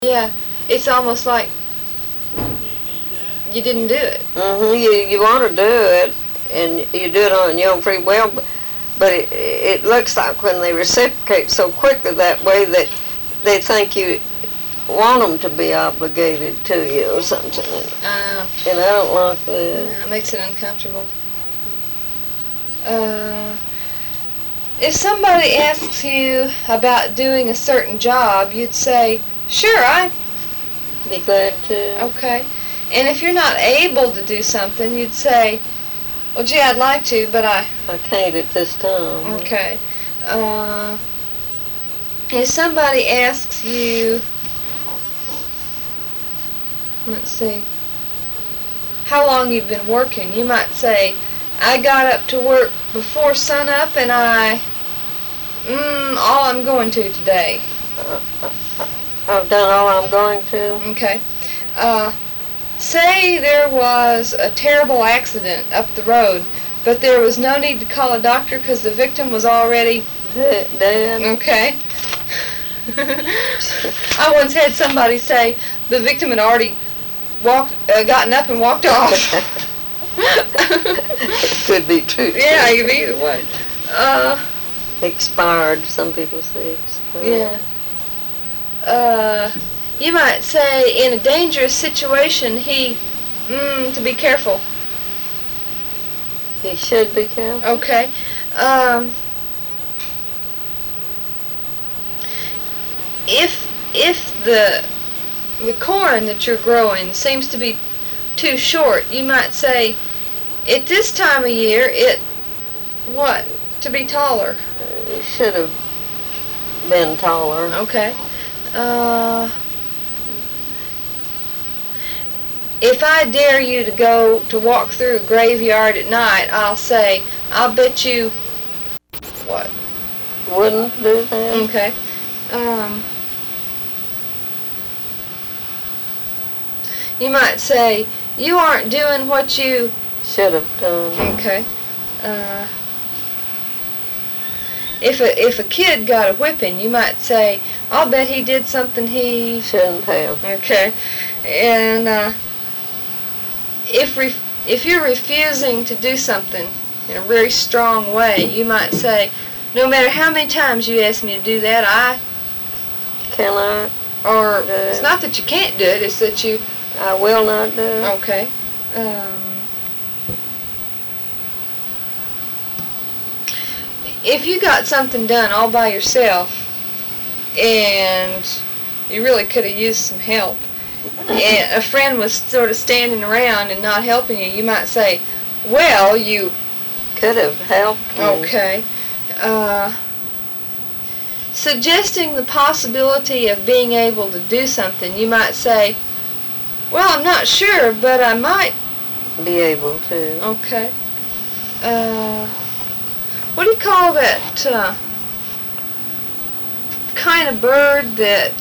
Yeah, it's almost like you didn't do it. You want to do it, and you do it on your own free will, but it looks like when they reciprocate so quickly that way that they think you want them to be obligated to you or something. And I don't like that. Yeah, it makes it uncomfortable. If somebody asks you about doing a certain job, you'd say, "Sure, I'd be glad to." Okay. And if you're not able to do something, you'd say, "Well, gee, I'd like to, but I can't at this time." Okay. If somebody asks you, let's see, how long you've been working, you might say, "I got up to work before sunup, and all I'm going to today." I've done all I'm going to. Okay. Say there was a terrible accident up the road, but there was no need to call a doctor because the victim was already dead. Okay. I once had somebody say the victim had already gotten up and walked off. It could be true. Yeah, it could be either way. Expired, some people say expired. Yeah. You might say, in a dangerous situation, to be careful. He should be careful. Okay. If the corn that you're growing seems to be too short, you might say, at this time of year, to be taller. It should have been taller. Okay. If I dare you to go to walk through a graveyard at night, I'll say, I'll bet you what? Wouldn't do that. Okay. You might say, you aren't doing what you should have done. Okay. If a kid got a whipping, you might say, I'll bet he did something he shouldn't have. Okay. And if you're refusing to do something in a very strong way, you might say, no matter how many times you ask me to do that, I cannot. Or it's not that you can't do it, it's that you... I will not do it. Okay. If you got something done all by yourself and you really could have used some help, and a friend was sort of standing around and not helping you, you might say, well, you could have helped me. Okay. Suggesting the possibility of being able to do something, you might say, well, I'm not sure, but I might be able to. Okay. What do you call that kind of bird that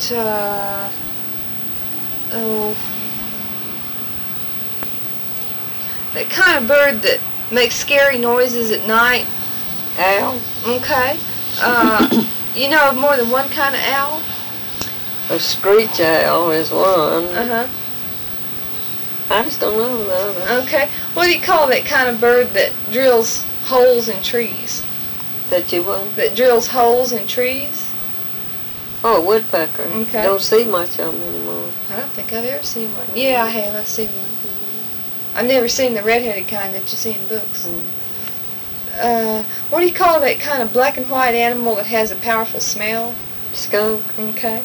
that kind of bird that makes scary noises at night? Owl. Okay. You know of more than one kind of owl? A screech owl is one. Uh-huh. I just don't know the other. Okay. What do you call that kind of bird that drills holes in trees? That you what? That drills holes in trees? Oh, a woodpecker. Okay. Don't see much of them anymore. I don't think I've ever seen one. Yeah, I have. I've seen one. I've never seen the red-headed kind that you see in books. What do you call that kind of black and white animal that has a powerful smell? Skunk. Okay.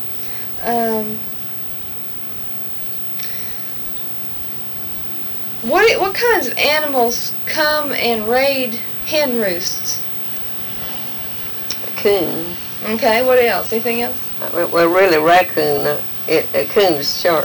What kinds of animals come and raid hen roosts? A coon. Okay, what else? Anything else? Well, really, raccoon. A coon is short.